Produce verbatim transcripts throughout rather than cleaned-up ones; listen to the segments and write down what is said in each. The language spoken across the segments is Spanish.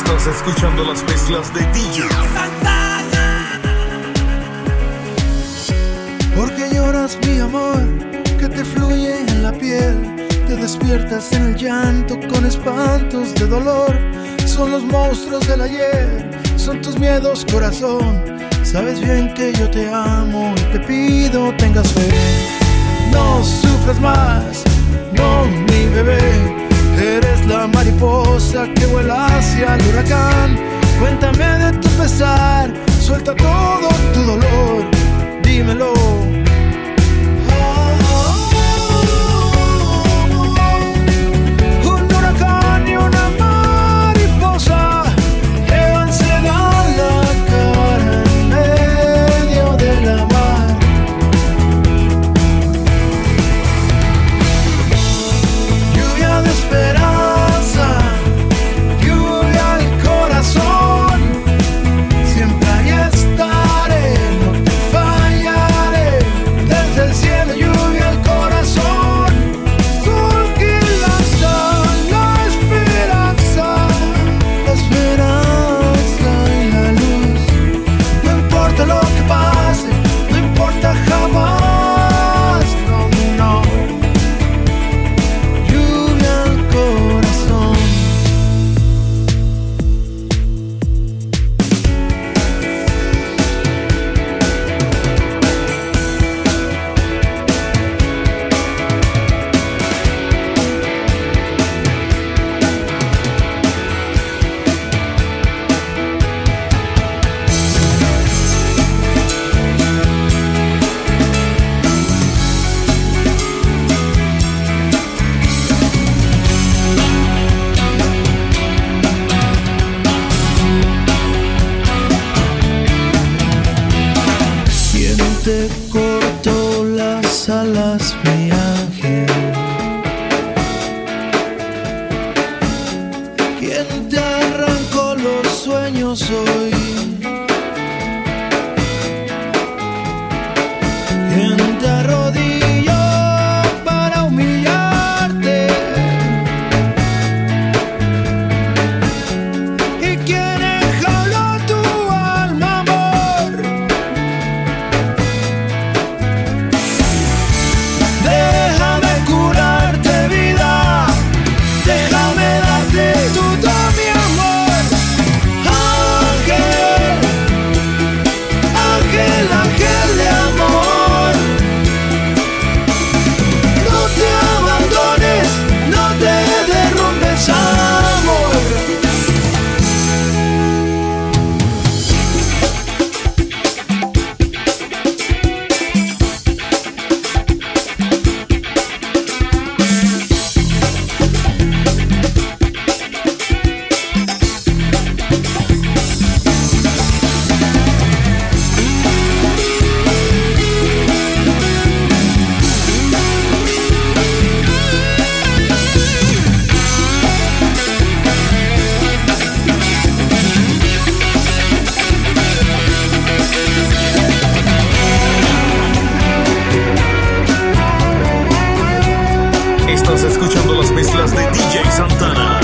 Estás escuchando las mezclas de D J Santana. Porque lloras, mi amor, que te fluye en la piel. Te despiertas en el llanto con espantos de dolor. Son los monstruos del ayer, son tus miedos, corazón. Sabes bien que yo te amo y te pido tengas fe. No sufras más, no, mi bebé. Eres la mariposa que vuela hacia el huracán. Cuéntame de tu pesar, suelta todo tu dolor, dímelo. Un huracán y una mariposa llévanse a la cara en medio de la mar. Lluvia de esperanza, lluvia al corazón. Siempre ahí estaré, no te fallaré. Desde el cielo lluvia al corazón. Sol que lanza la esperanza, la esperanza y la luz. No importa lo que pase, no importa jamás, no, no. Lluvia al corazón. ¿Quién te cortó las alas, mi ángel? ¿Quién te arrancó los sueños hoy? ¿Quién te arrodilló para humillarte? ¿Y quién enjauló tu alma, amor? Déjame curarte, vida. Déjame darte todo mi amor. Ángel, ángel, ángel de amor. No te abandones, no te derrumbes, amor. Estás escuchando las mezclas de D J Santana.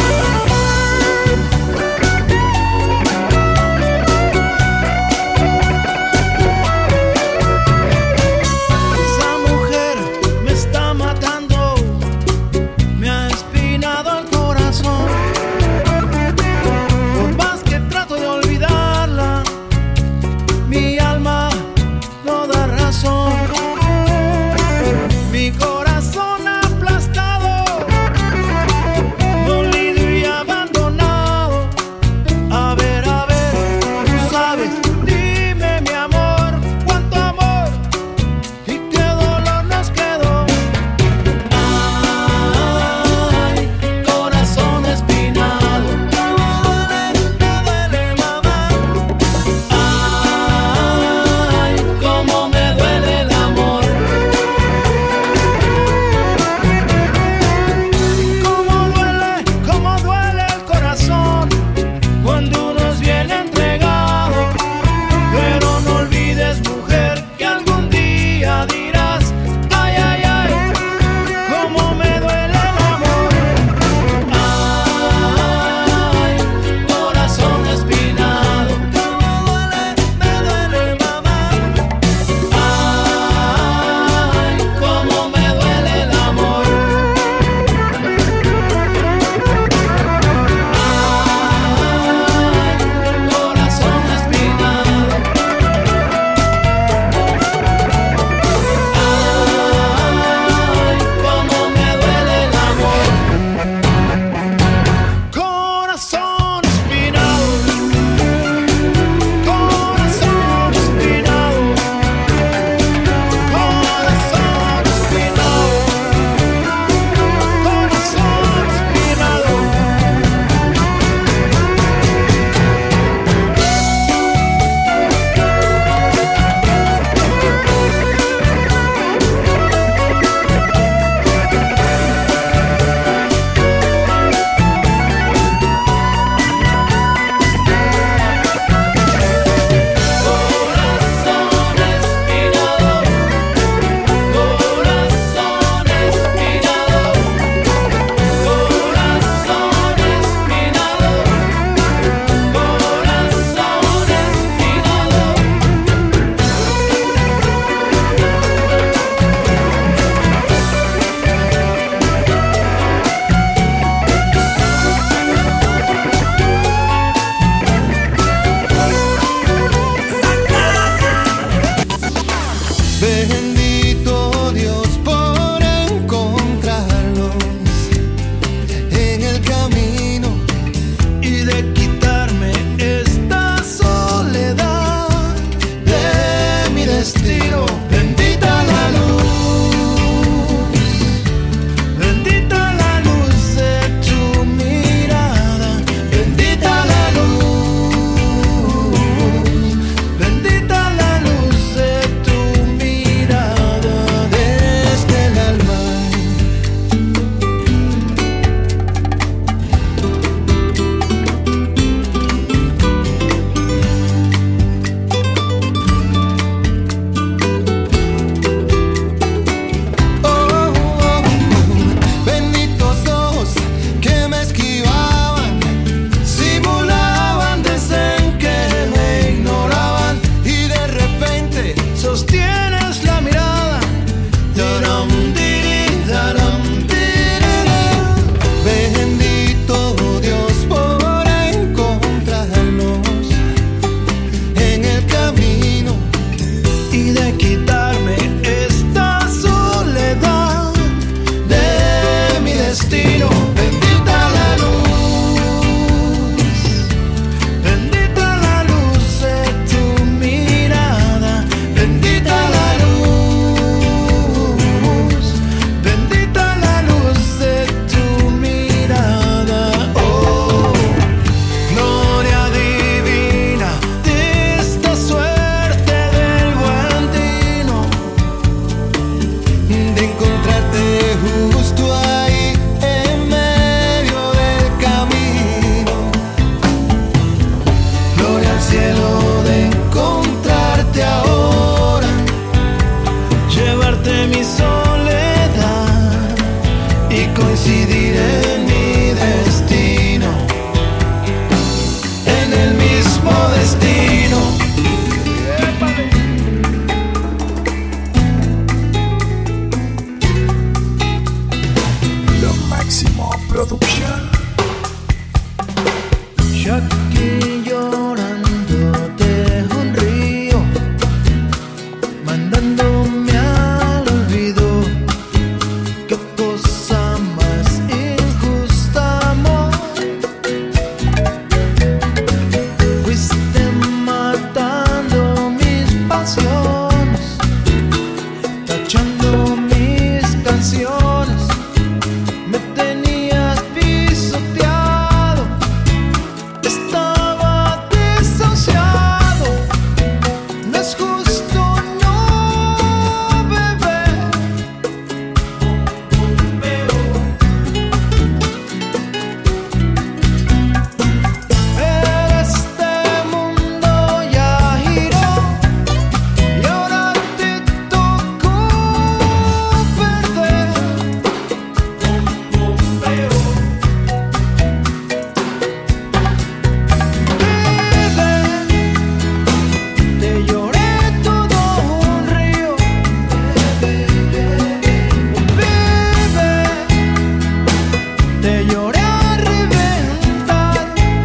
Esa mujer me está matando, me ha espinado el corazón. Por más que trato de olvidarla, mi alma no da razón. Mi corazón aplastado, dolido de encontrarte justo ahí en medio del camino. Gloria al cielo de encontrarte ahora, llevarte mi soledad y coincidir en mi destino, en el mismo destino. Lo máximo producción. Yo aquí llorando dejo un río, mandándome al olvido. Qué cosa más injusta, amor. Fuiste matando mis pasiones, tachando mis canciones. Me tenías pisoteado, estaba desahuciado. No es justo, no, bebé. Pero este mundo ya giró y ahora te tocó perder. Bebé, te lloré todo un río. Bebé, te lloré a reventar.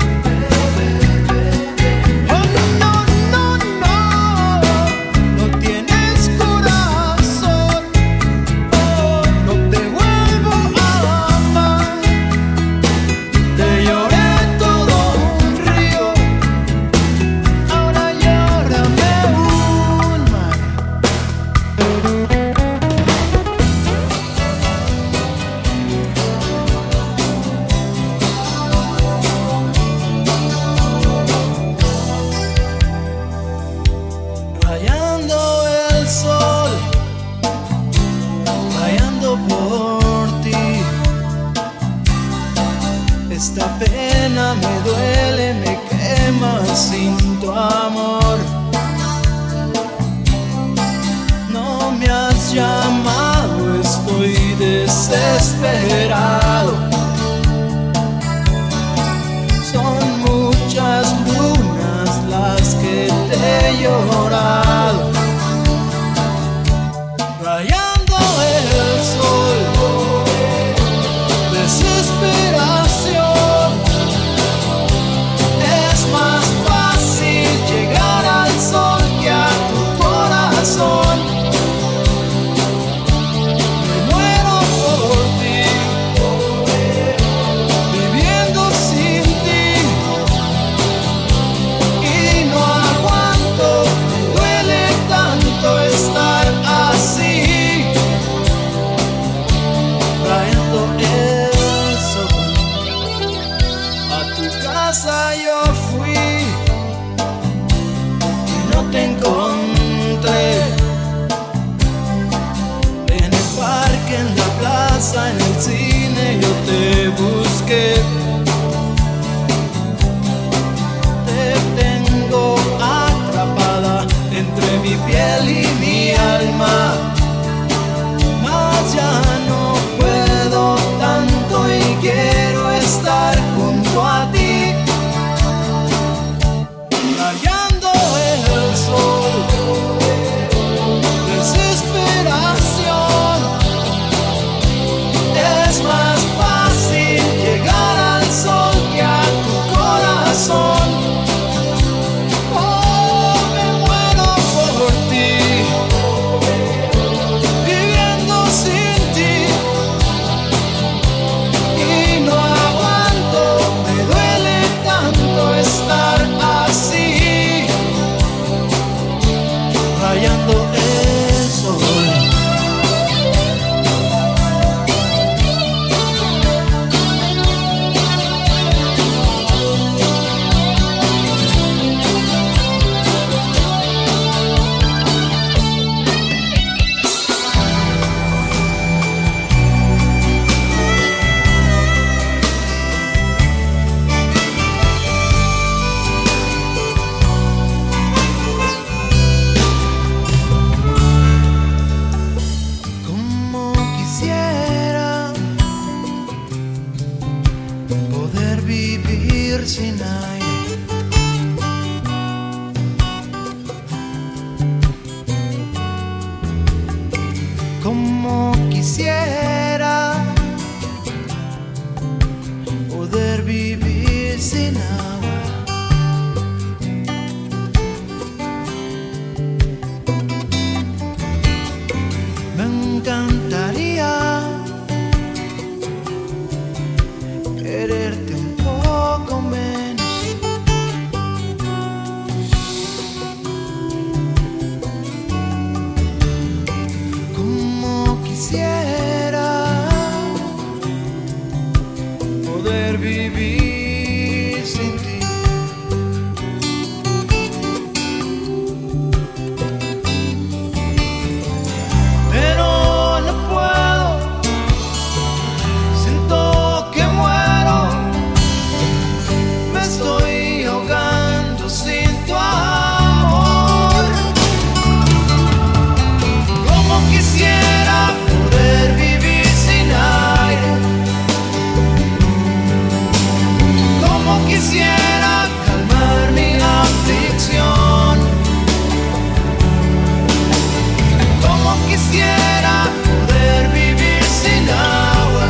Oh, no, no, no, no tienes corazón. Oh, no te vuelvo a amar. Te lloré todo un río, ahora llórame un mar. Rayando el sol, rayando por ti. Esta pena me duele, me quema sin tu amor. No me has llamado, estoy desesperado. Son muchas lunas las que te he llorado. Rayando el sol, desesperación. Es más fácil llegar al sol que a tu corazón. Me muero por ti, viviendo sin ti, y no aguanto, me duele tanto estar así. Trayendo el sol, a tu casa yo fui y no te encontré. En el parque, en la plaza, en el cine yo te busqué. Te tengo atrapada entre mi piel y mi alma, mas ya no puedo tanto y quiero estar junto a ti. Rayando el sol, desesperación. Es sin aire. Como quisiera poder vivir sin agua. Me encantaría quererte un poco menos. Como quisiera poder vivir sin ti. Pero no puedo, siento que muero, me estoy ahogando sin tu amor. Como quisiera poder vivir sin aire. Como quisiera calmar mi aflicción. Como quisiera poder vivir sin agua.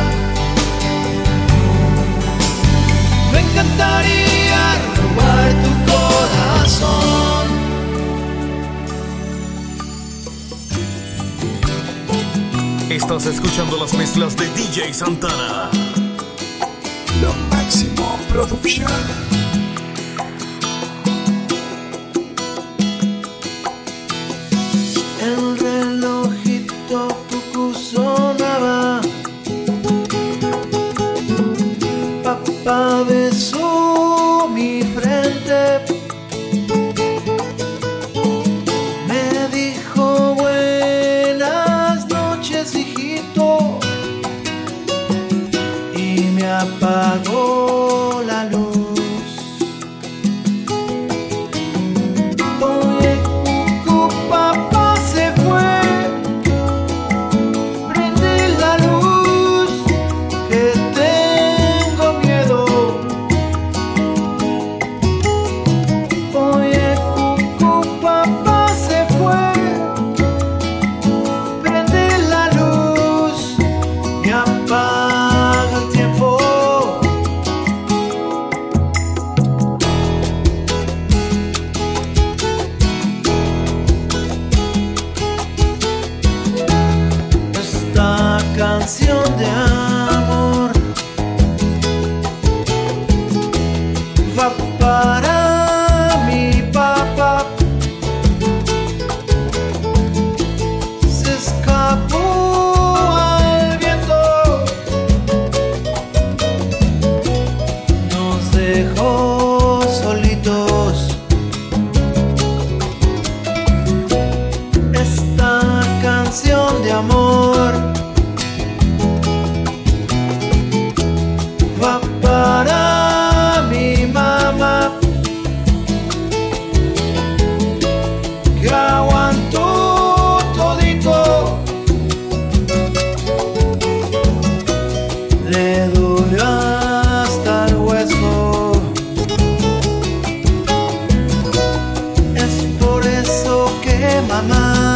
Me encantaría robar tu corazón. Estás escuchando las mezclas de D J Santana. Lo Máximo Production. El relojito cucú sonaba. Papá besó mi frente. Me dijo buenas noches, hijito. Y me apagó la luz. Oye, cucú, papá se fue. Prende la luz, que tengo miedo. Oye, cucú, papá se fue. Prende la luz y apaga el tiempo. Esta canción de amor va para mi papá. Se escapó al viento, nos dejó solitos. Esta canción de amor va para mi mamá, que aguantó todito. Le dolió hasta el hueso. Es por eso que mamá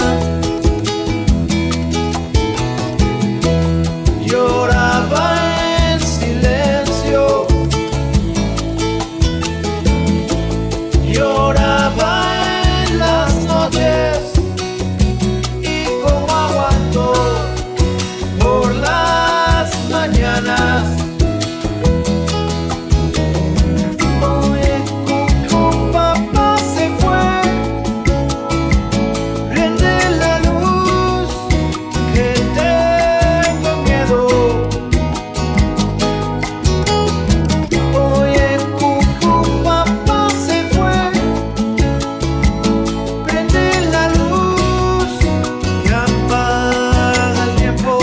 lloraba en silencio. Lloraba en las noches. Y como aguantó por las mañanas. Oye, cucú, papá se fue. Prende la luz, que tengo miedo. Oye, cucú, papá se fue. Prende la luz y apaga el tiempo.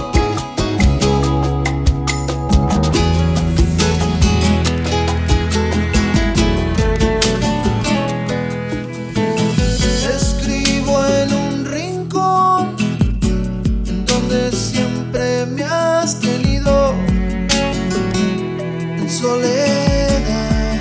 Escribo en un rincón en donde siempre me has tenido, en soledad.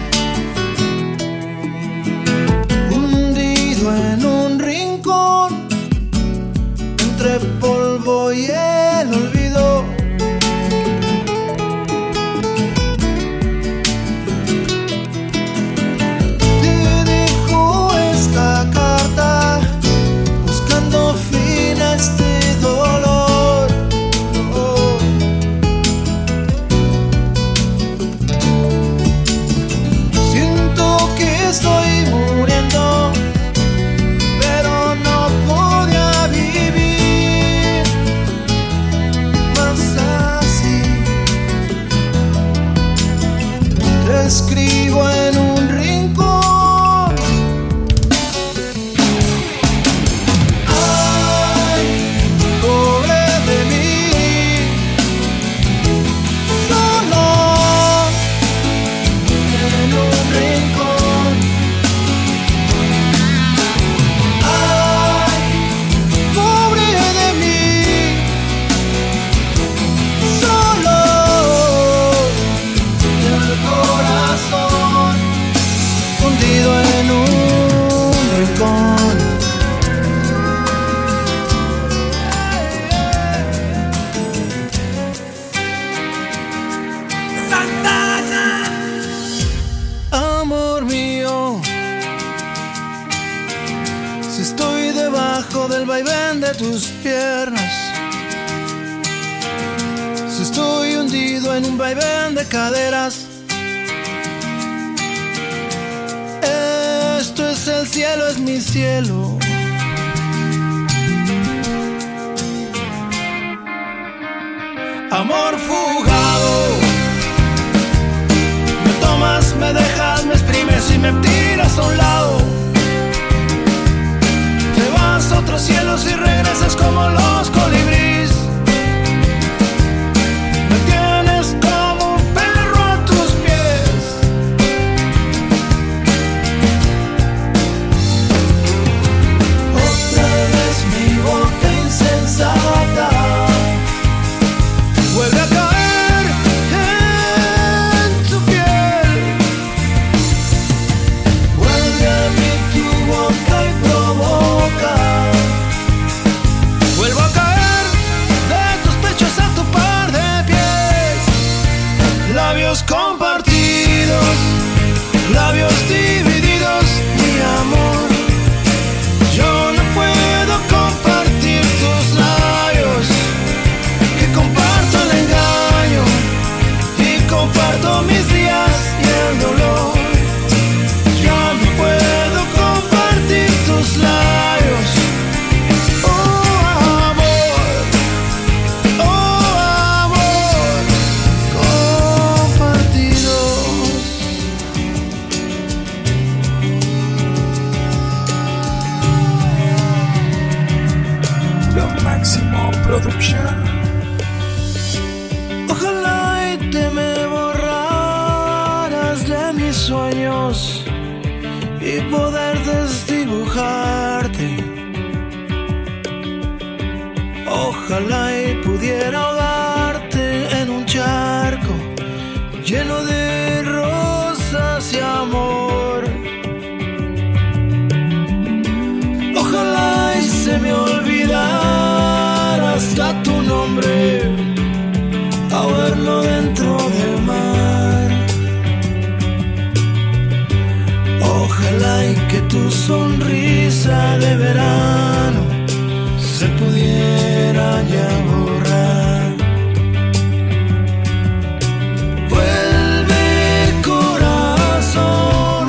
tus piernas. Si estoy hundido en un vaivén de caderas, esto es el cielo, es mi cielo. Amor fugado, me tomas, me dejas, me exprimes y me tiras a un lado. Te vas a otros cielos y regresas como los colibríes. Me tienes como un perro a tus pies. Otra vez mi boca insensata vuelve a caer en tu piel. Vuelve a mí tu boca y provoca. Vuelvo a caer de tus pechos a tu par de pies. Labios compartidos, labios divididos, mi amor. Yo no puedo compartir tus labios, que comparto el engaño y comparto mis días y el dolor. Yo no puedo compartir tus labios. Oh amor, oh amor, compartidos. Lo Máximo Production. Ojalá y te me borraras de mis sueños y poder desdibujarte. Ojalá y pudiera ahogarte en un charco lleno de rosas y amor. Ojalá y se me olvidara hasta tu nombre, a verlo dentro del mar. Ojalá y que tu sonrisa de verano se pudiera ya borrar. Vuelve corazón,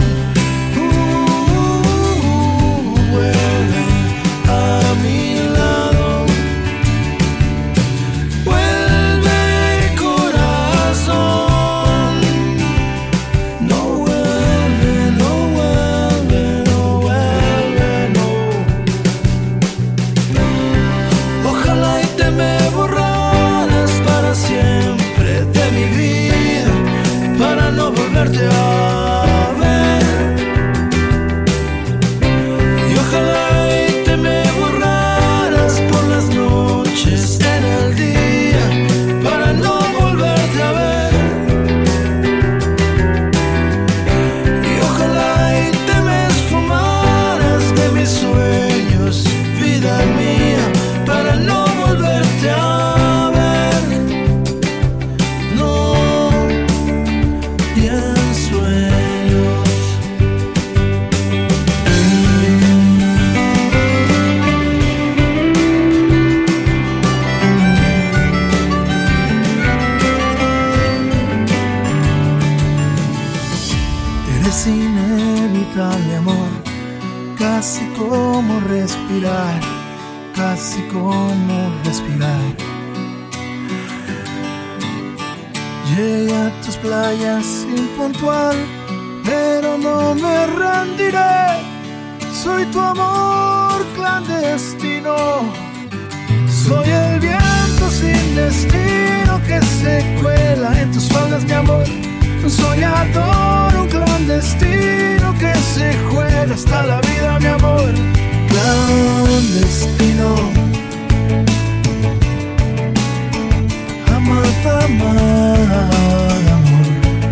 uh, vuelve a mi lado. Vuelve corazón, no vuelve, no vuelve, no vuelve, no. Ojalá y te me borraras para siempre de mi vida, para no volverte a ver. Y ojalá y te me borraras por las noches en el día, para no volverte a ver. Y ojalá y te me esfumaras de mis sueños, vida mía, para no volverte a ver. No, ni en sueños. Eres inevitable, amor, casi como respirar, casi como respirar. Llegué a tus playas impuntual, pero no me rendiré. Soy tu amor clandestino, soy el viento sin destino que se cuela en tus faldas, mi amor. Soñador, un clandestino que se juega hasta la vida, mi amor. Clandestino, amar, amar, amor.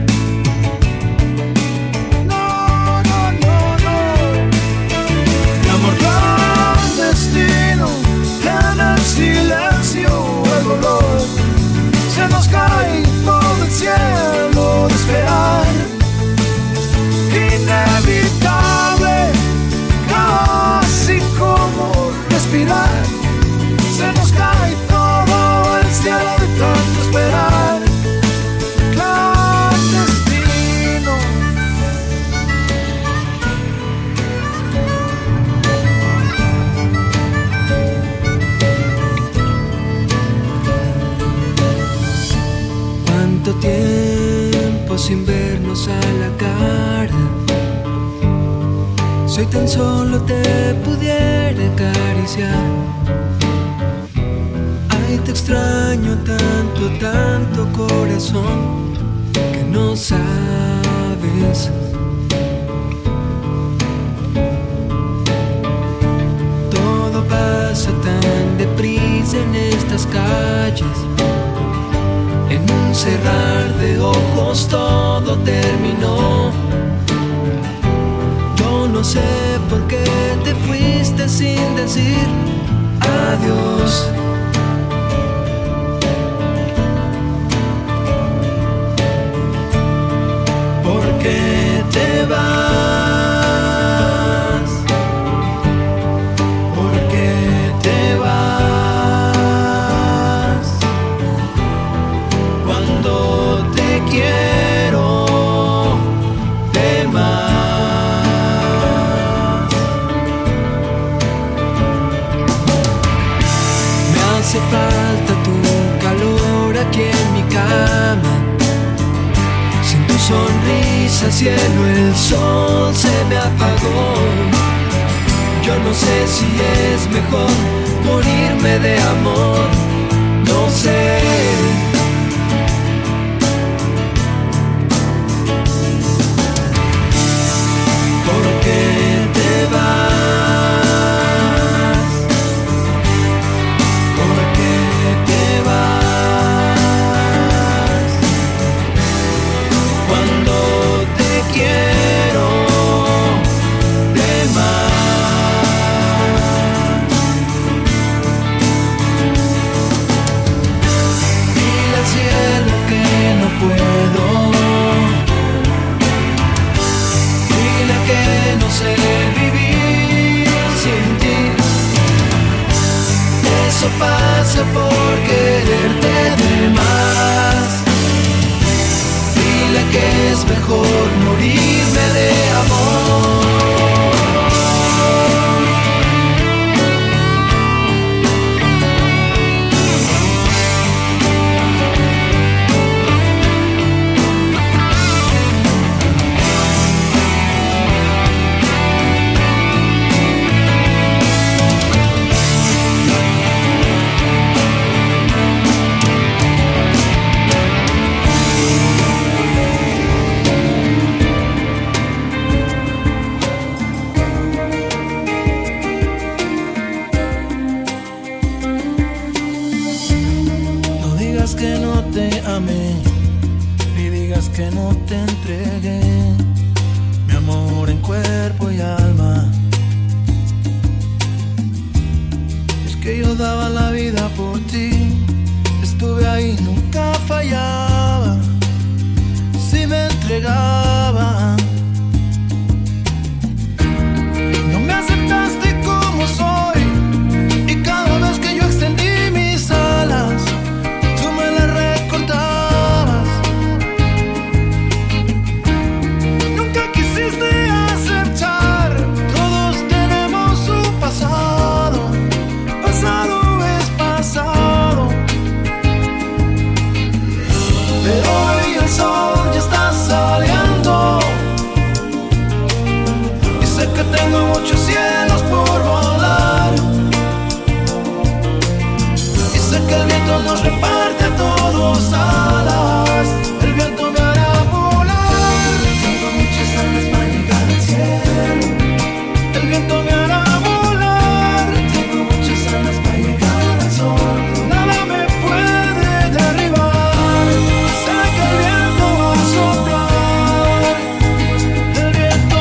No, no, no, no. Mi amor clandestino, en el silencio, el dolor se nos cae todo el cielo de esperar. Inevitable, casi como respirar. tiempo sin vernos a la cara. Si hoy tan solo te pudiera acariciar. Ay, te extraño tanto, tanto, corazón, que no sabes. Todo pasa tan deprisa en estas calles. En un cerrar de ojos todo terminó. Yo no sé por qué te fuiste sin decir adiós. ¿Por qué te vas? ¿Por qué te vas? Cuando te quiero de más. Me hace falta tu calor aquí en mi cama. Sin tu sonrisa, cielo, el sol se me apagó. Yo no sé si es mejor morirme de amor. No sé. ¿Por qué te vas? ¿Por qué te vas? Cuando te quiero de más. Dile al cielo que no puedo. Dile que no sé vivir sin ti. Eso pasa por quererte de más. Dile que es mejor morirme de amor. Que no te amé, ni digas que no te entregué mi amor en cuerpo y alma. Es que yo daba la vida por ti, estuve ahí, nunca fallaba, si me entregaba. No me aceptaste como soy, y cada vez que yo extendí mis alas, tengo muchos cielos por volar, y sé que el viento nos reparte a todos alas. El viento me hará volar. Tengo muchas alas para llegar al cielo. El viento me hará volar. Tengo muchas alas para llegar al sol. Nada me puede derribar. Sé que el viento va a soplar. El viento.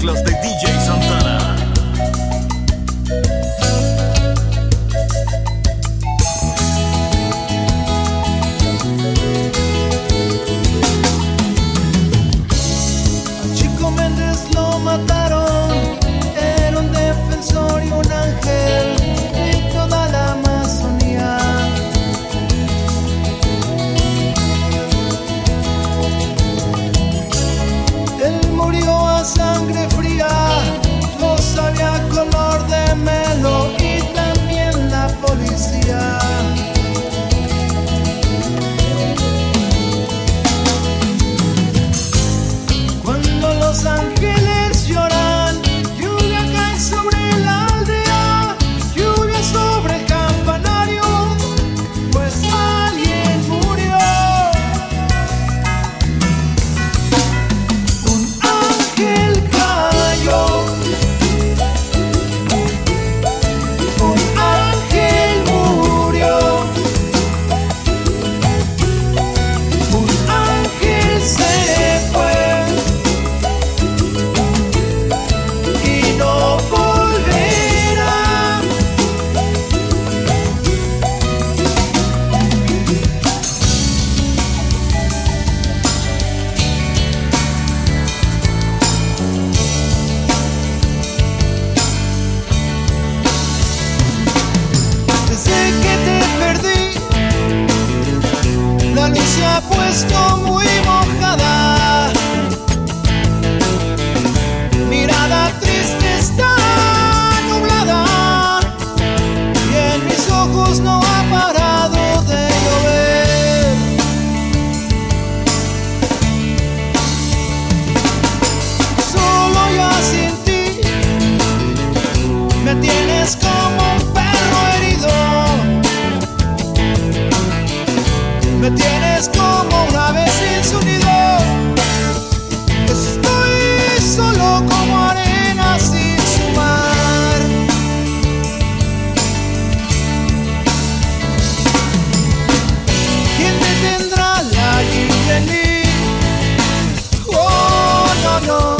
mezclas de D J Santana. Al Chico Méndez lo mataron, era un defensor y un ángel de toda la Amazonía. Él murió a sangre fría, no sabía color de melo y también la policía. Cuando los ángeles lloran, lluvia cae sobre la aldea, lluvia sobre el campanario, pues alguien murió. Un ángel cayó, un ángel murió, un ángel se fue y no volverá. Desde que te perdí, la luz se ha puesto muy mojada. Mirada triste está nublada y en mis ojos no ha parado de llover. Solo ya sin ti me tienes como un perro herido, me tienes como una ave sin su nido. Estoy solo como arena sin su mar. ¿Quién detendrá la lluvia en mí? Oh, no, no.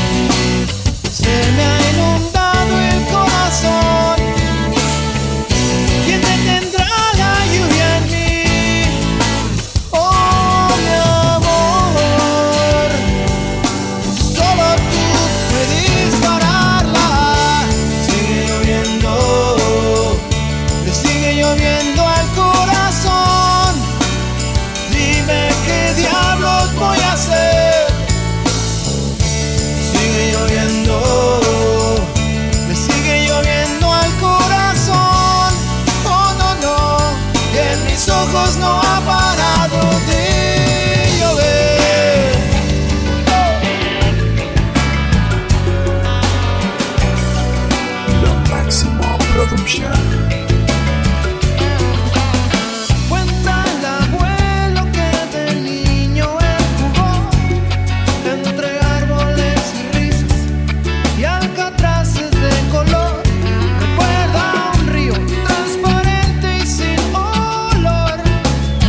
Se me ha inundado el corazón. ¿Quién detendrá la lluvia en mí? Oh, mi amor. Solo tú puedes pararla. Sigue lloviendo, le sigue lloviendo al corazón. Dime qué diablos voy a hacer. Sigue lloviendo, le sigue lloviendo al corazón. Oh, no, no, y en mis ojos no ha parado de llover. Lo Máximo Production. Cuenta el abuelo que de niño él jugó entre árboles y risas y alcatraces de color. Recuerda un río transparente y sin olor.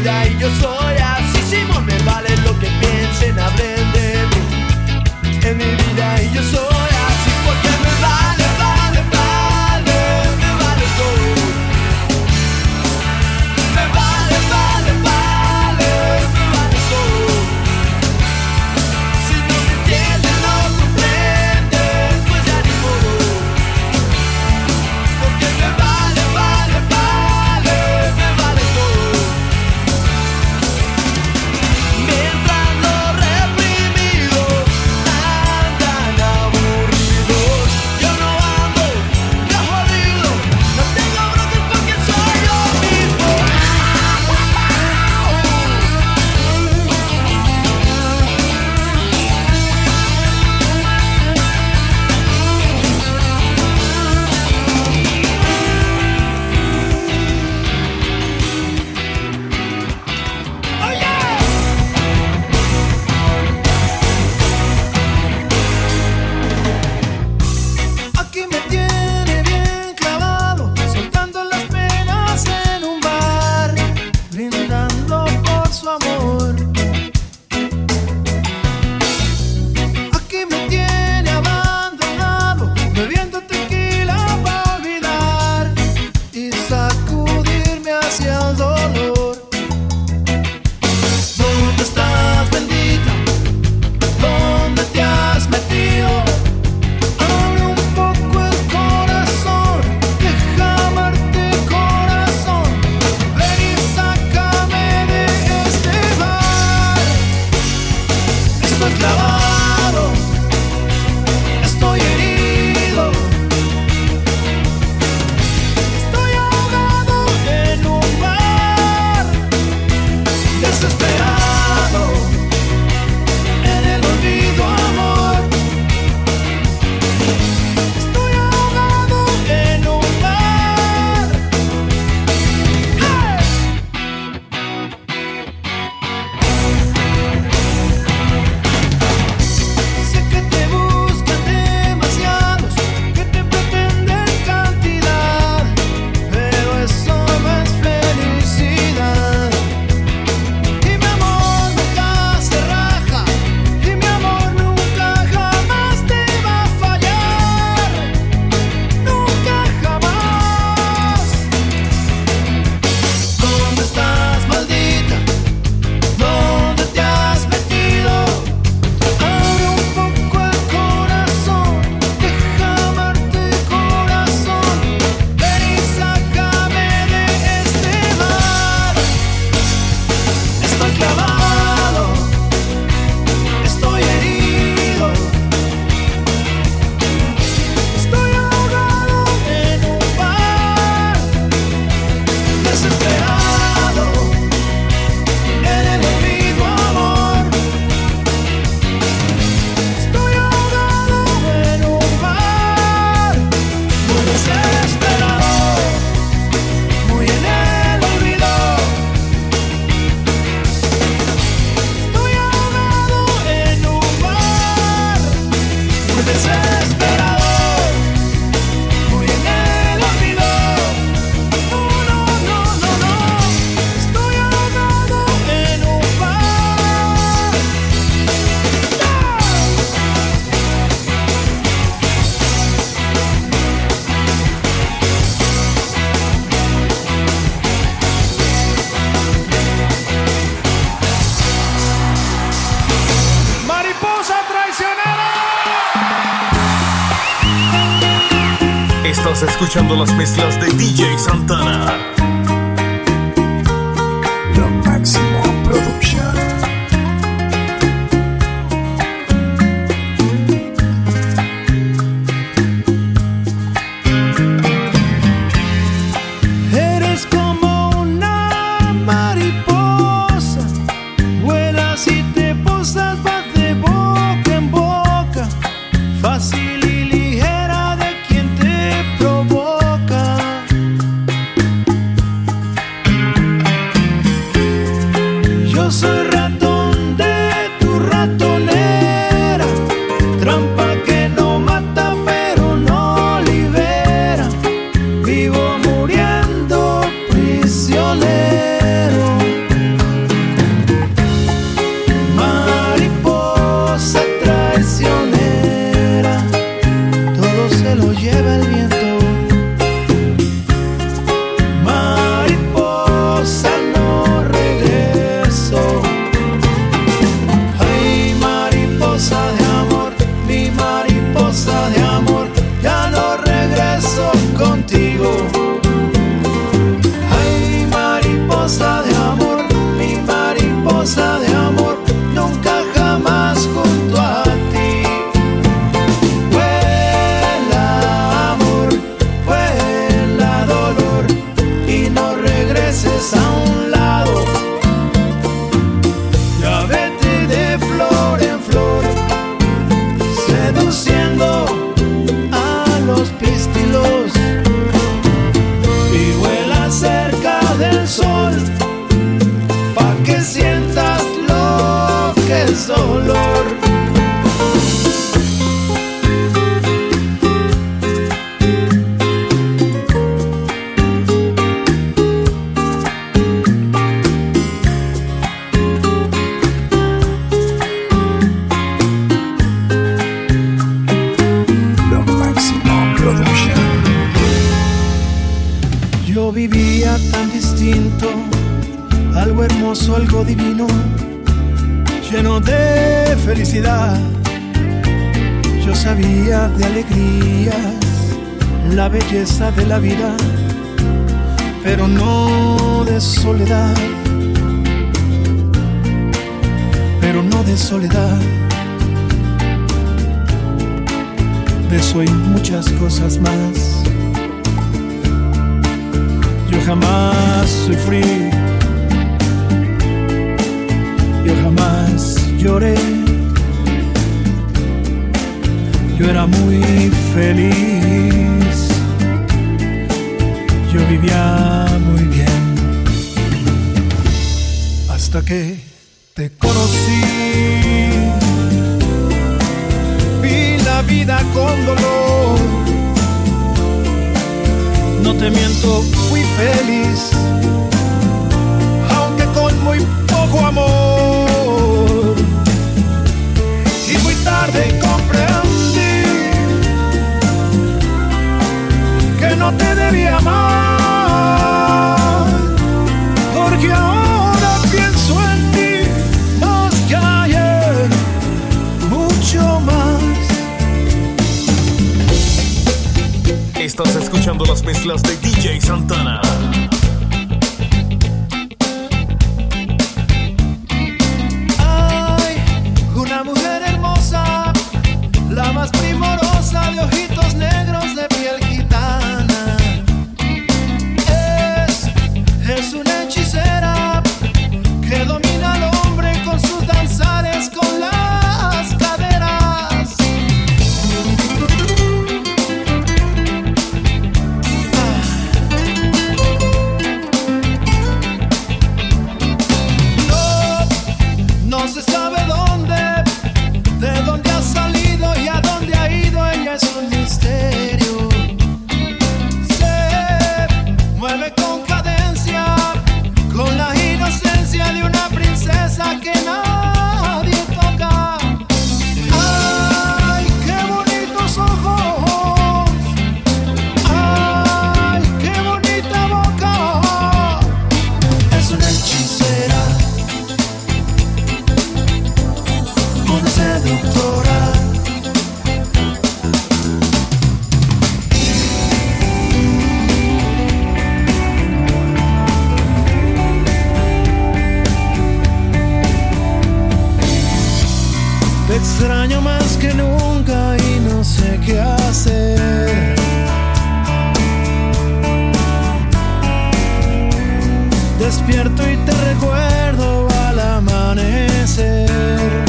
vida y yo soy así. Simón, me vale lo que piensen, hablen de mí. En mi vida y yo soy así porque me vale, vale, vale, me vale todo. Me vale, vale, vale, me vale todo. Si no me entiendes, no comprendes, pues ya ni modo. Porque me vale, vale, vale, me vale todo. Mientras los reprimidos andan aburridos, yo no ando de jodido, no tengo brotes porque soy yo mismo. Oh yeah. Aquí me tiene bien clavado, soltando las penas en un bar, brindando por su amor. Aquí me tiene abandonado, bebiendo tequila para olvidar y sacudirme hacia el dolor. ¿Dónde estás, bendita? ¿Dónde te has metido? Abre un poco el corazón, deja amarte, corazón. Ven y sácame de este bar. Estoy clavado, estoy herido, estoy ahogado en un bar, desesperado en el olvido, amor. Estoy ahogado en un bar. ¡Hey! Sé que te buscan demasiados, que te pretenden cantidad, pero eso no es felicidad. Y mi amor nunca se raja, y mi amor nunca jamás te va a fallar, nunca jamás. ¿Dónde estás, maldita? ¿Dónde te has metido? Abre un poco el corazón, deja amarte, corazón. Ven y sácame de este bar. Estoy clavado, estoy herido, estoy ahogado en un bar, desesperado en el olvido, amor. Estoy ahogado en un bar, muy desesperado, muy en el olvido. Estoy ahogado en un bar, muy desesperado, muy en el olvido. No, no, no, no, no. Estoy ahogado en un bar. Mariposa traicionera. Estás escuchando las mezclas de D J Santana. Lo máximo Production. Eres como una mariposa, vuelas y te posas, vas de boca en boca, fácil y ligera de quien te provoca. Yo soy ratón de tu ratonera, trampa que no mata pero no libera. Vivo muriendo prisionero. que sientas lo que es dolor. Yo vivía tan distinto, algo hermoso, algo divino, lleno de felicidad. Yo sabía de alegrías, la belleza de la vida, pero no de soledad, pero no de soledad. De eso y muchas cosas más. Yo jamás sufrí, yo jamás lloré, yo era muy feliz, yo vivía muy bien, hasta que te conocí. Vi la vida con dolor, no te miento, fui feliz, aunque con muy poco amor. Y muy tarde comprendí que no te debía amar, porque ahora pienso en ti más que ayer, mucho más. Estás escuchando las mezclas de D J Santana. Ay, una mujer hermosa, la más primorosa, de ojitos negros, de piel gitana. Es, es una hechicera que domina al hombre con sus danzares, con las caderas. No se sabe dónde, de dónde ha salido y a dónde ha ido. Ella es un misterio. Se mueve con cadencia, con la inocencia de una princesa que nadie toca. Ay, qué bonitos ojos. Ay, qué bonita boca. Es una hechicera, una seductora. Te extraño más que nunca y no sé qué hacer. Despierto y te recuerdo al amanecer.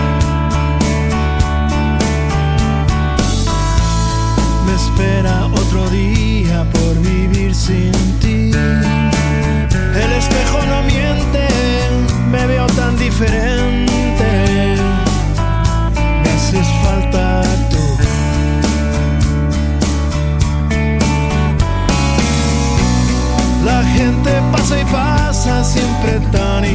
Me espera otro día por vivir sin ti. El espejo no miente, me veo tan diferente. Me haces falta tú. La gente pasa y pasa, siempre tan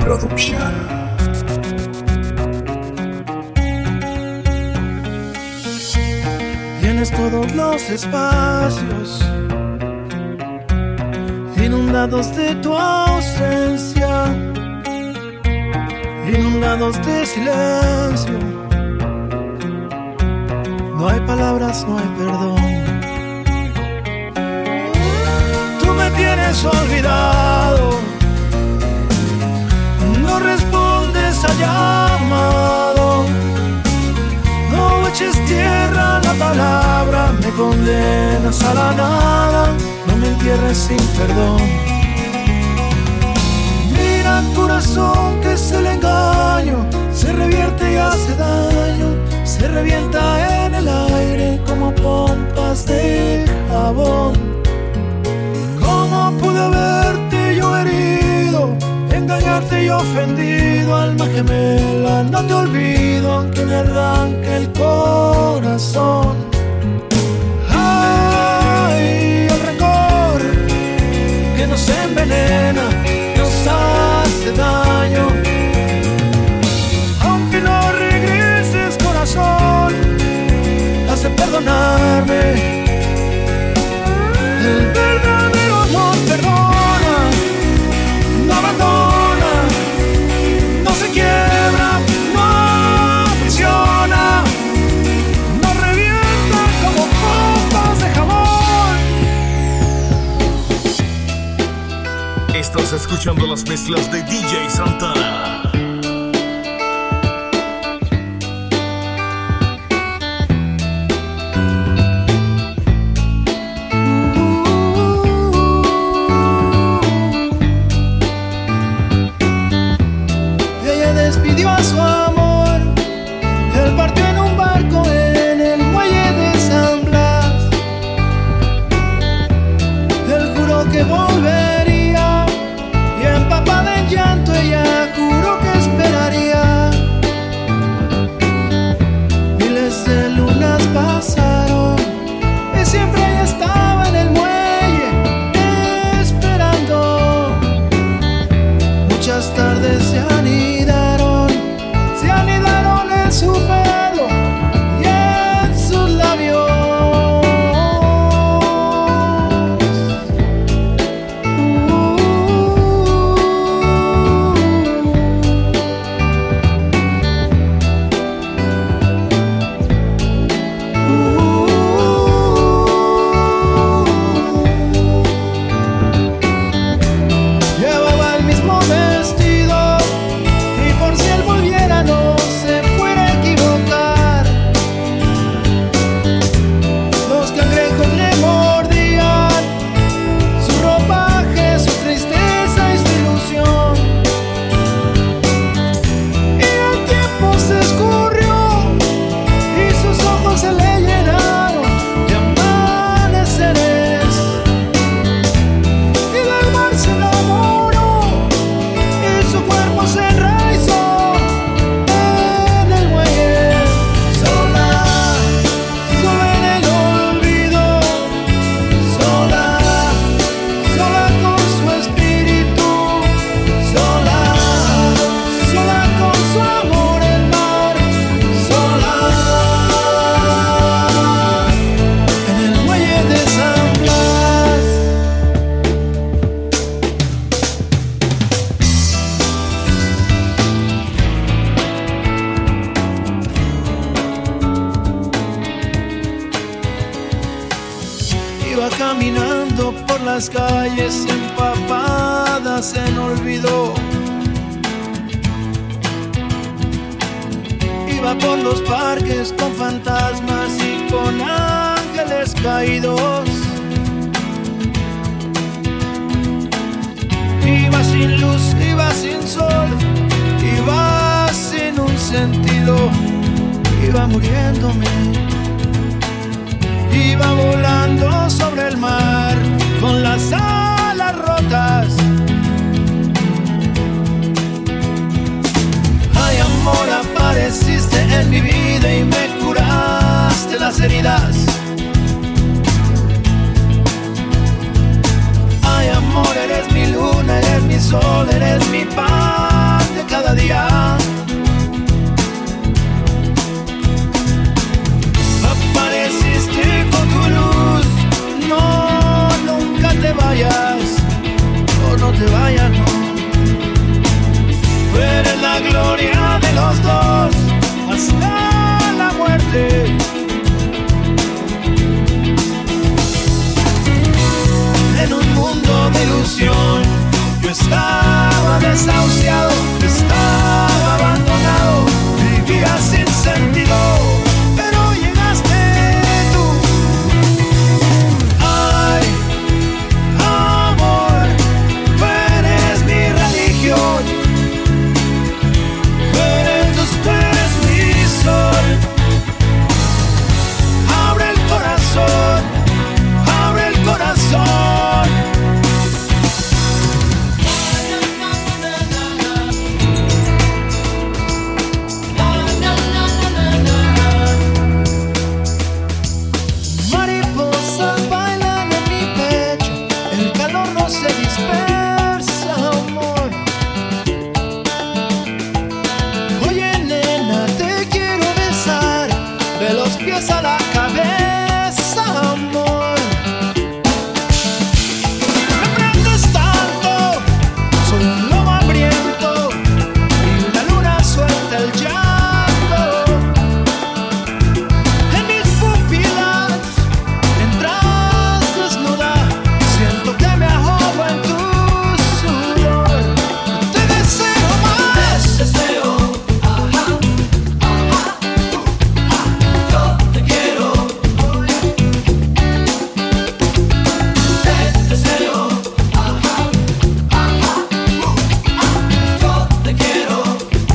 Production. Tienes todos los espacios inundados de tu ausencia, inundados de silencio. No hay palabras, no hay perdón. Tú me tienes olvidado, no respondes al llamado. No eches tierra a la palabra, me condenas a la nada. No me entierres sin perdón. Mira, corazón, que es el engaño, se revierte y hace daño, se revienta en el aire como pompas de jabón. ¿Cómo pude haberte yo herido, engañarte y ofendido? Alma gemela, no te olvido, aunque me arranque el corazón. Ay, el rencor que nos envenena, nos hace daño. Aunque no regreses, corazón, hace perdonarme. El verdadero amor perdona, no abandona, no se quiebra, no funciona, no revienta como pompas de jabón. Estás escuchando las mezclas de D J Santana. Despidió a su amor, él partió en un barco en el muelle de San Blas. Él juró que volvería y empapada en llanto ella juró que esperaría. Miles de lunas pasaron y siempre ella estaba en el muelle esperando. Muchas tardes se han ido, se anidaron en su pelo y en sus labios. Llevaba el mismo vestido y por si él volviera no se fuera a equivocar. Los cangrejos le mordían su ropaje, su tristeza y su ilusión. Y el tiempo se escurrió y sus ojos se le llenaron de amaneceres. Y del mar se enamoró y su cuerpo se enraizó en el muelle. Sola, sola en el olvido, sola, sola con su espíritu, sola, sola con su amor el mar, sola en el muelle de San Blas. Iba caminando por las calles empapadas en olvido. Iba por los parques con fantasmas y con ángeles caídos. Iba sin luz, iba sin sol, iba sin un sentido. Iba muriéndome, iba volando sobre el mar con las alas rotas. Ay, amor, apareciste en mi vida y me curaste las heridas. Ay, amor, eres mi luna, eres mi sol, eres mi paz. ilusión. Yo estaba desahuciado, estaba abandonado, vivía sin sentido, pero llegaste tú. Ay, amor, tú eres mi religión, tú eres luz, tú eres mi sol. Abre el corazón, abre el corazón. Mariposas bailan en mi pecho, el calor no se dispersa, amor. Oye, nena, te quiero besar, de los pies a la cabeza, amor. Me prendes tanto, soy un lobo hambriento y la luna suelta el llanto. En mis pupilas entras desnuda, siento que me ahogo en tu sudor. Te deseo más, te deseo, ajá, ajá, yo te quiero. Te deseo, ajá, ajá, yo te quiero.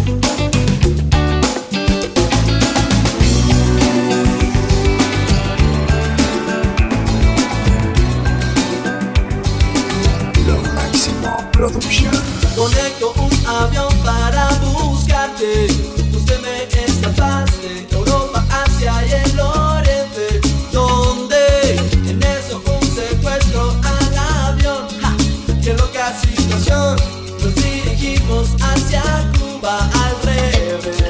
Lo Máximo Production. Conecto un avión para buscarte. Usted me escapaste, Europa, Asia y el Oriente. ¿Dónde? En eso un secuestro al avión. ¡Ja! ¡Qué loca situación! Nos dirigimos hacia Cuba al revés.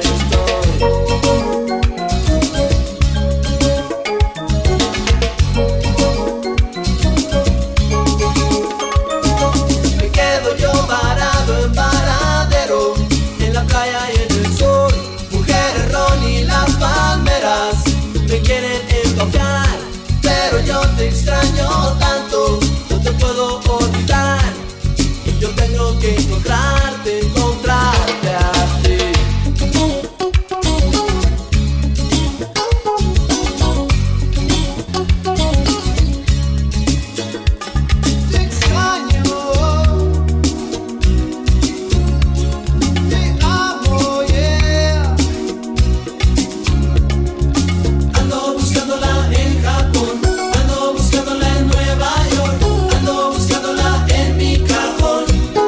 Me quedo yo varado en Varadero, en la playa y en el sol. Mujeres, ron y las palmeras me quieren embaucar, pero yo te extraño tanto, no te puedo olvidar. Y yo tengo que encontrarte, encontrarte a ti. Te extraño, te amo, yeah. Ando buscándola en Japón, ando buscándola en Nueva York, ando buscándola en mi cajón.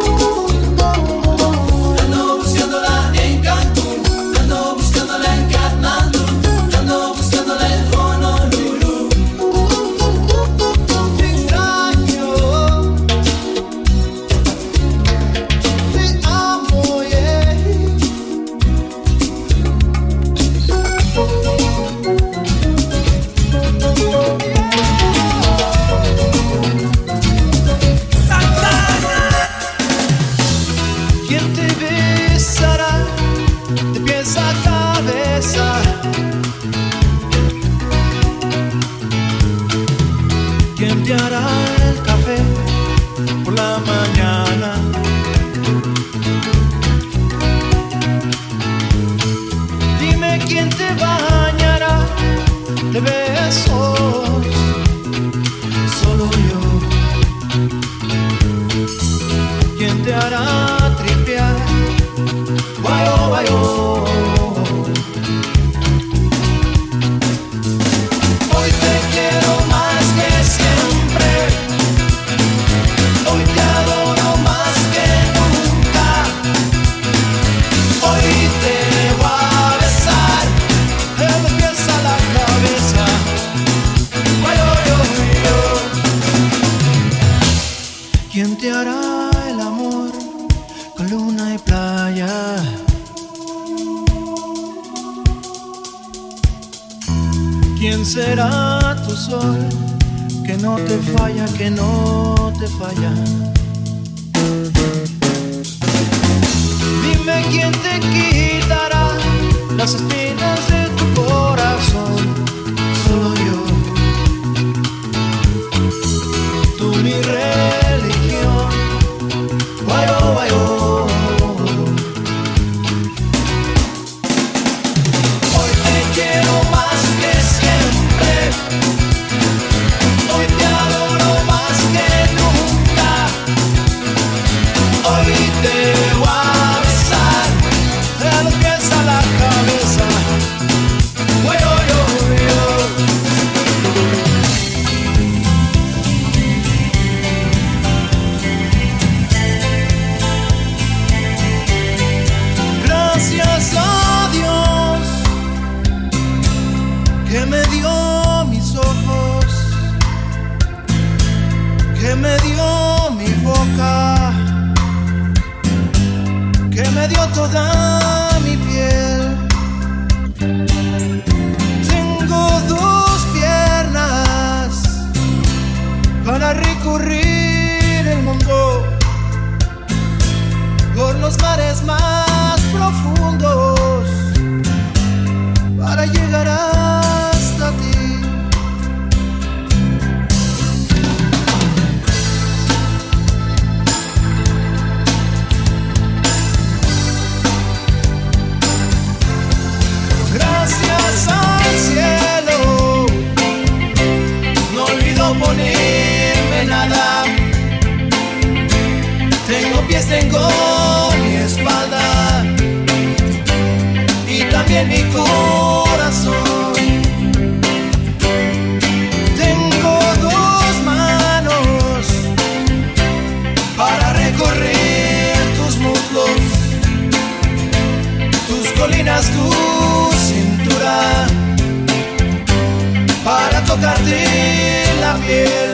Ando buscándola en Cancún, ando buscándola en Katmandú, ando buscándola en Honolulu. Te extraño, te amo, yeah. ¿Quién te besará de pies a cabeza? ¿Quién te hará el café por la mañana? Dime quién te bañará de besos. Solo yo. ¿Quién te hará tripear? Guayo, guayo. Hoy te quiero más que siempre, hoy te adoro más que nunca. Hoy te voy a besar, de los pies a la cabeza. Guayo, yo, yo. ¿Quién te hará el amor con luna y playa? ¿Quién será tu sol que no te falla, que no te falla? Dime quién te quitará las espinas de tu corazón. Solo yo, tú mi religión. me dio toda mi piel. Tengo dos piernas para recorrer el mundo, por los mares más profundos, para llegar hasta ti. Gracias al cielo, no olvido ponerme nada. Tengo pies, tengo mi espalda y también mi corazón. Tengo dos manos para recorrer tus muslos, tus colinas, tu cintura, para tocarte la piel.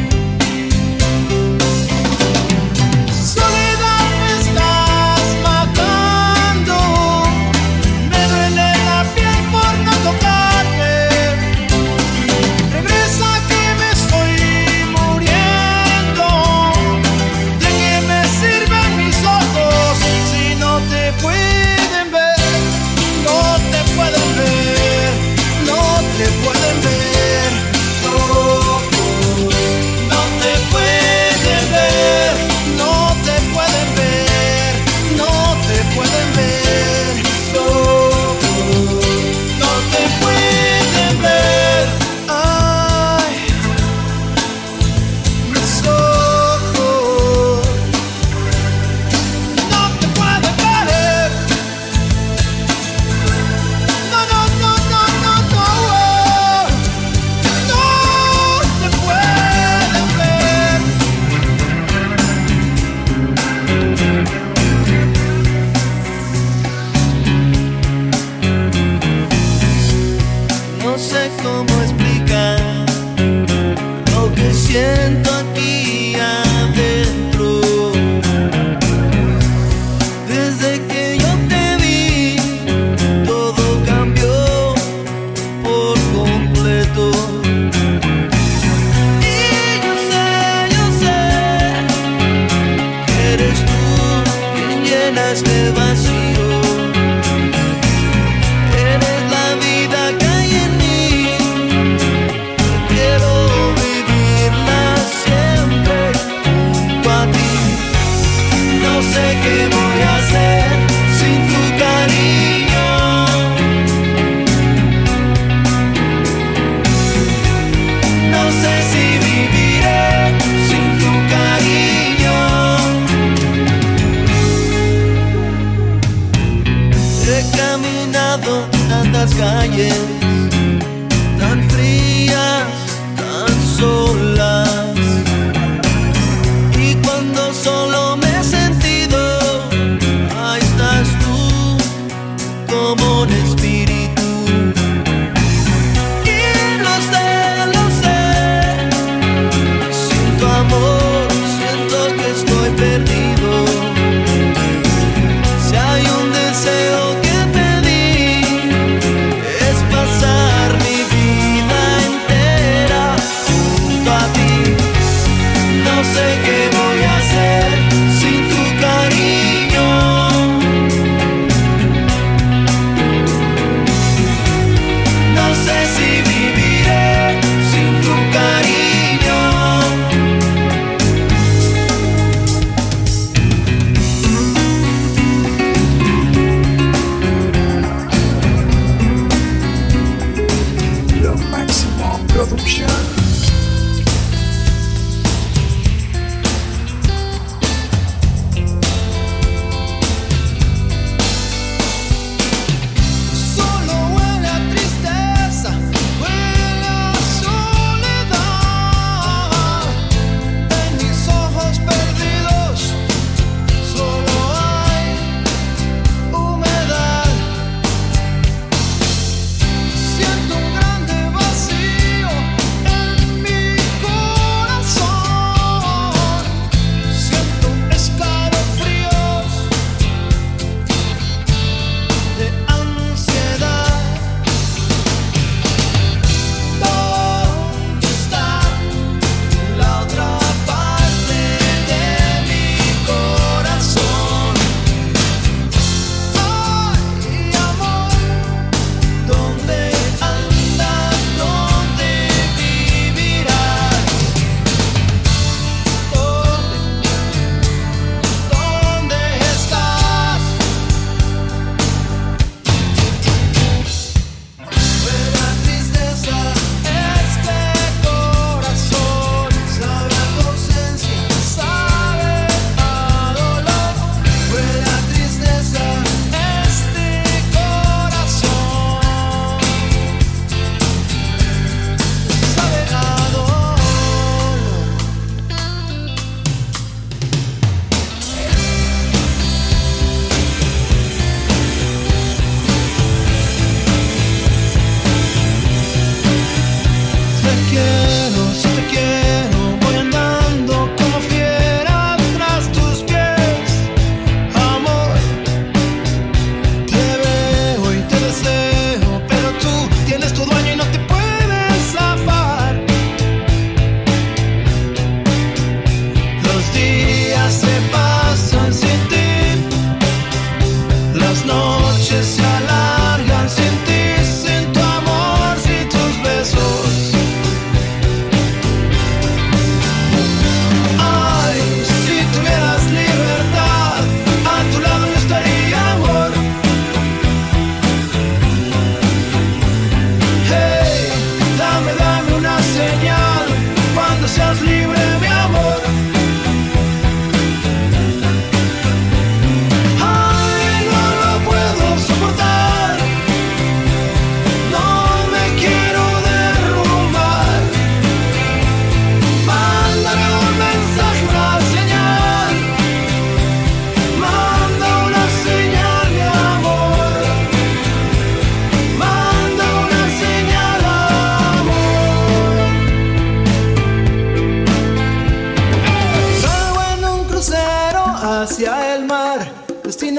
Siento aquí adentro, desde que yo te vi, todo cambió por completo. Y yo sé, yo sé, que eres tú quien llena este vacío. Eres la vida que hay en mí, quiero no sé qué voy a hacer sin tu cariño. No sé si viviré sin tu cariño. He caminado tantas calles tan frías, tan solas, y cuando solo me como un espíritu. Y lo sé, lo sé, sin tu amor siento que estoy perdido. Si hay un deseo que pedí, es pasar mi vida entera junto a ti.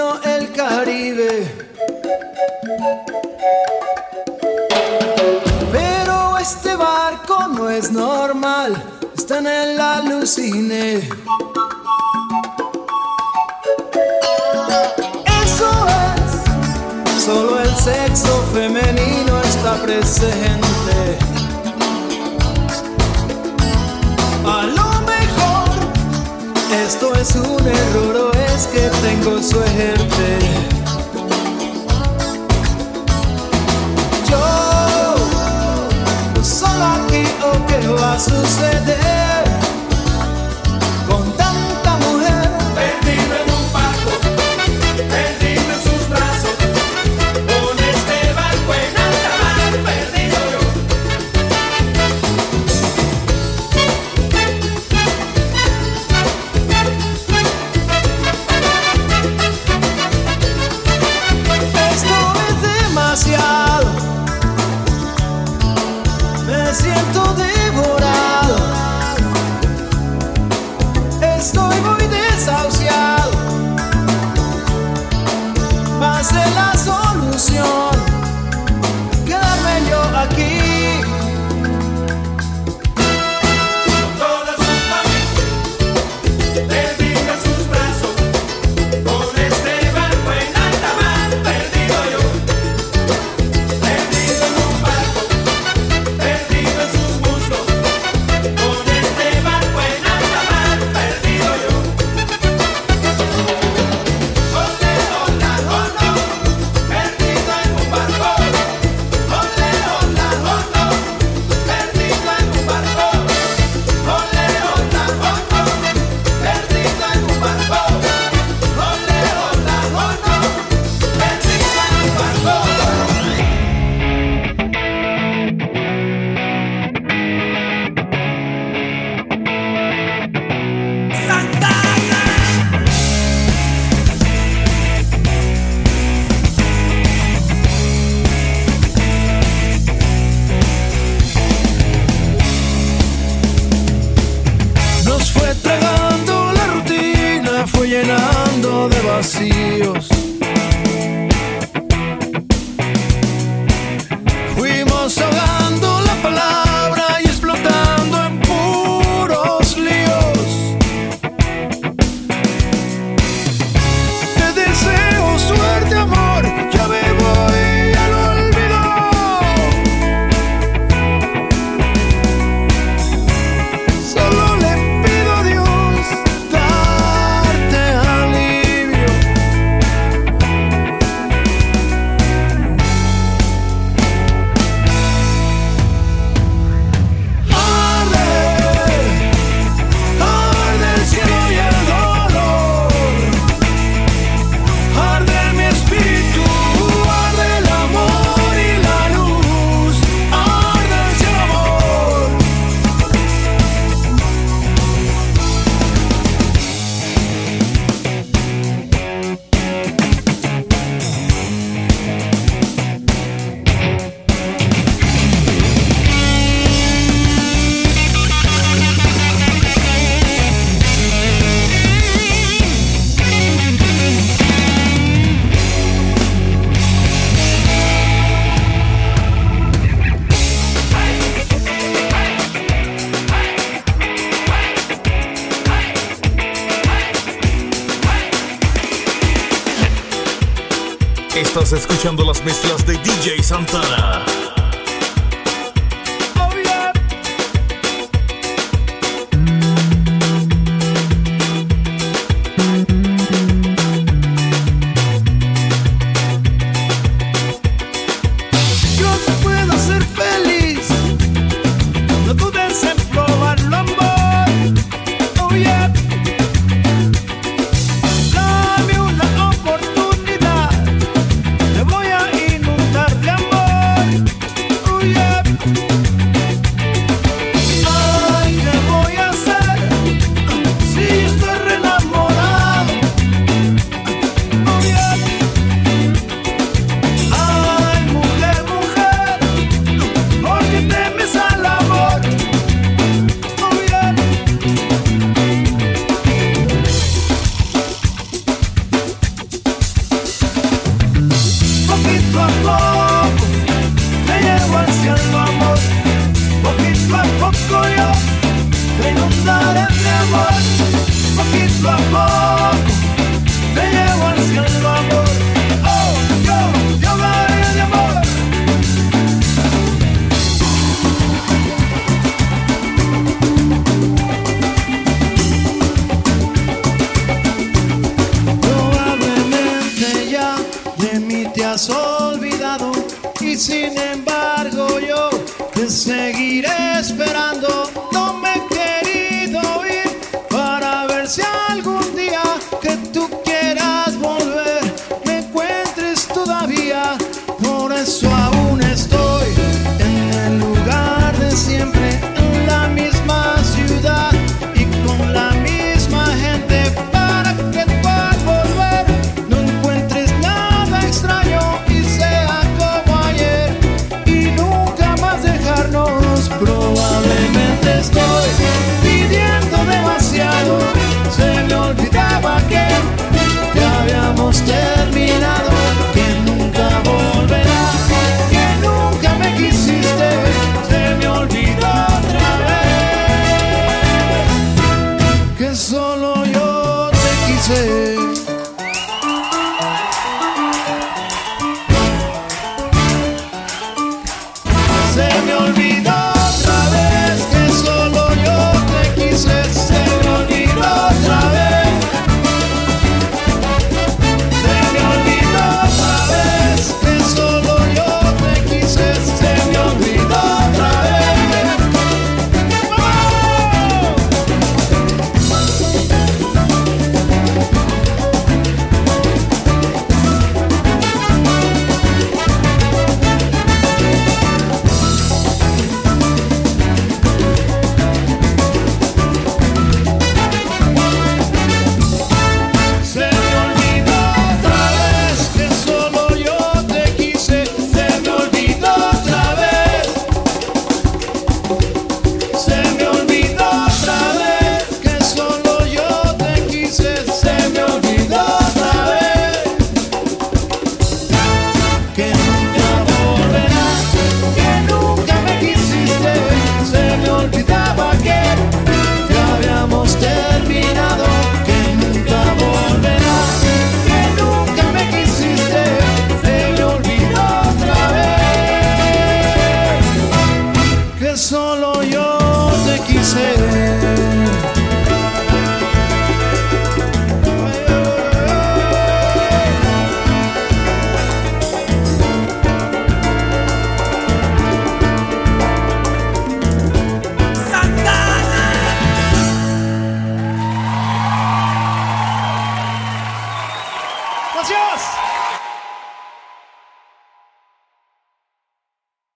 como el Caribe. Pero este barco no es normal, está en el alucine. Eso es, solo el sexo femenino está presente. A lo mejor esto es un error o es que tengo suerte. Yo solo aquí o qué va a suceder con tanta mujer Perdido en un barco, perdido en sus brazos, con este barco en alta mar, perdido yo. Esto es demasiado, me siento devorado, estoy muy desahuciado. Va a ser la solución quedarme yo aquí. Toda su familia, perdida en sus brazos, con este barco en alta mar, perdido yo. Perdido en un barco, perdido en sus muslos, con este barco en alta mar, perdido yo. Ole, hola, hola, perdido en un barco. Ole, hola, hola, perdido en un barco. Ole, hola, hola, perdido en un barco. Ole, hola, hola, perdido en un barco. Nos fue tragando la rutina, fue llenando de vacíos. Fuimos ahogando la palabra y explotando en puros líos. Te deseo suerte, amor, ya me voy al olvido. Solo le pido a Dios darte alivio. Arde, arde el cielo y el dolor. Arde mi espíritu, arde el amor y la luz. Arde el cielo, amor. Estás escuchando las mezclas de D J Santana. Oh yeah. Yo te puedo hacer feliz, no dudes en probarlo, amor. Oh yeah. Dame una oportunidad, te voy a inundar de amor. te has olvidado y sin embargo yo te seguiré esperando.